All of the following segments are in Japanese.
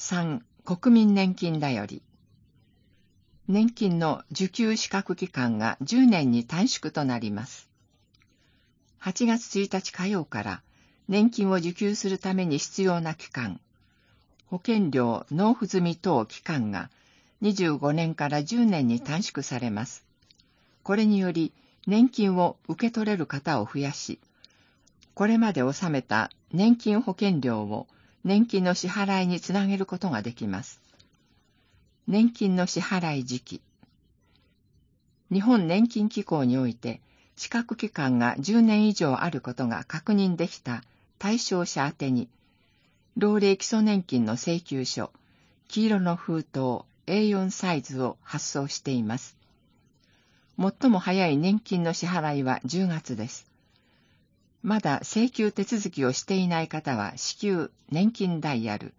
3、国民年金だより。年金の受給資格期間が10年に短縮となります。8月1日火曜から年金を受給するために必要な期間、保険料納付済み等期間が25年から10年に短縮されます。これにより年金を受け取れる方を増やし、これまで納めた年金保険料を年金の支払いにつなげることができます。年金の支払い時期。日本年金機構において、資格期間が10年以上あることが確認できた対象者宛てに、老齢基礎年金の請求書、黄色の封筒 A4 サイズを発送しています。最も早い年金の支払いは10月です。まだ請求手続きをしていない方は至急年金ダイヤル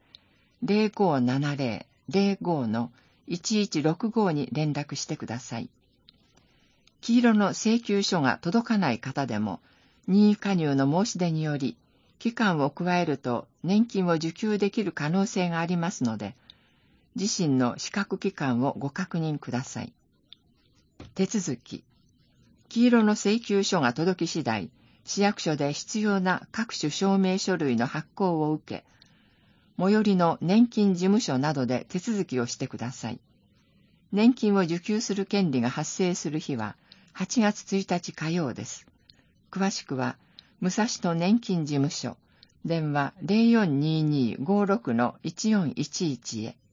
0570-05-1165 に連絡してください。黄色の請求書が届かない方でも任意加入の申し出により期間を加えると年金を受給できる可能性がありますので、自身の資格期間をご確認ください。手続き。黄色の請求書が届き次第、市役所で必要な各種証明書類の発行を受け、最寄りの年金事務所などで手続きをしてください。年金を受給する権利が発生する日は8月1日火曜です。詳しくは、武蔵野年金事務所、電話 0422-56-1411 へ。